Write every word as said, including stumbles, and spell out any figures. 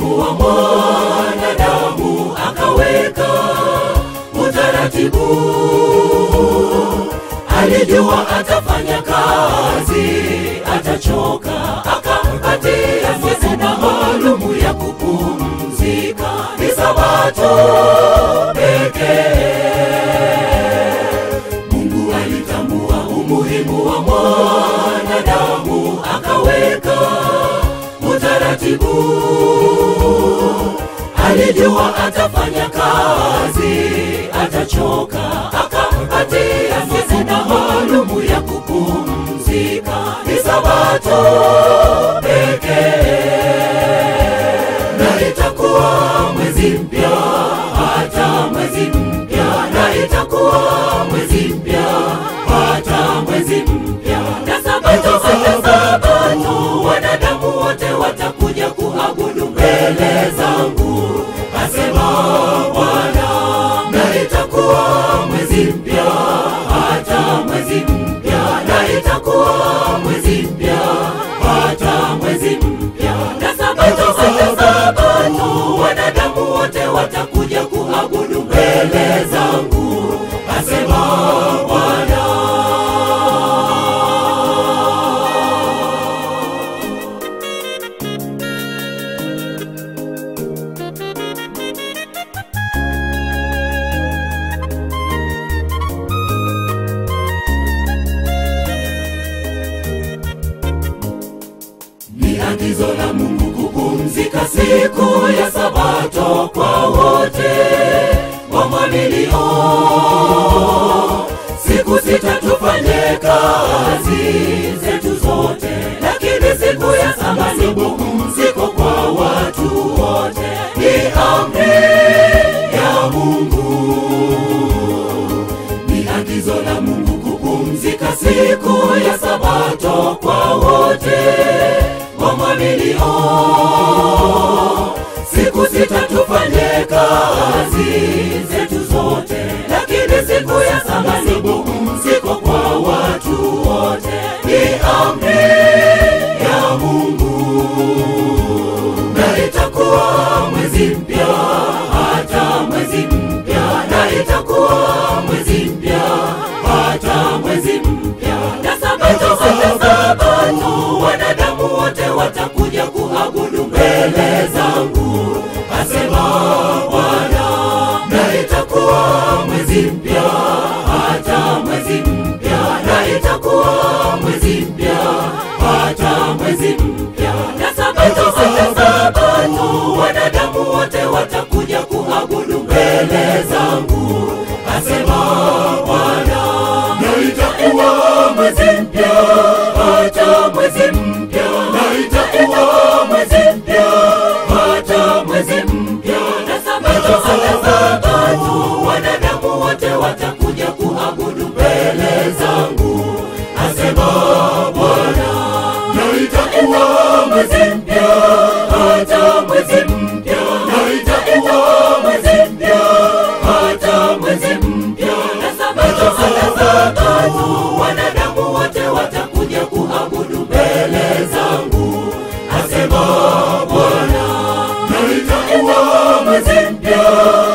umuhimu wa mwanadamu, akaweka utaratibu. Alijua atafanya kazi, atachoka, akampatia siku maalumu ya kupumzika, ni Sabato pekee. Mungu alitambua umuhimu wa mwanadamu, akaweka utaratibu. Alijua atafanya kazi, atachoka, akampatia siku maalumu ya kupumzika, ni Sabato pekee. Na itakuwa mwezi mpya, hata mwezi mpya, na itakuwa mwezi mpya, hata mwezi mpya, na Sabato Sabato, wanadamu wote watakuja kuabudu mbele zangu, asema Bwana. Na itakuwa mwezi mpya, hata mwezi mpya, na itakuwa mwezi mpya, hata mwezi mpya, na Sabato Sabato, wanadamu wote watakuja kuabudu mbele zangu, asema Bwana. Ni agizo la Mungu kupumzika siku ya Sabato kwa wote wamwaminio. Siku sita tufanye kazi zetu zote, lakini siku ya saba ni pumziko kwa watu wote. Ni amri ya Mungu, ni agizo la Mungu kupumzika siku ya Sabato kwa wote wamwaminio. Siku sita tufanye kazi zetu zote, lakini siku ya saba ni pumziko kwa watu wote. Ni amri ya Mungu. Na itakuwa mwezi mpya, hata mwezi mpya, na itakuwa mwezi mpya, hata mwezi mpya, na Sabato Sabato, wanadamu wote watakuja kuabudu mbele zangu, asema Bwana. Na itakuwa mwezi mpya, hata mwezi mpya, na itakuwa mwezi mpya, hata mwezi mpya, na Sabato Sabato, wanadamu wote watakuja kuabudu mbele zangu, asema Bwana. Na itakuwa mwezi mpya, hata mwezi mpya, na itakuwa mwezi mpya, hata mwezi mpya, na Sabato Sabato, wanadamu wote watakuja kuabudu mbele zangu, asema Bwana. Na itakuwa mwezi mpya, hata mwezi mpya, na itakuwa mwezi mpya, hata mwezi mpya, na Sabato Sabato, wanadamu wote watakuja kuabudu mbele zangu, asema Bwana. Na itakuwa mwezi mpya,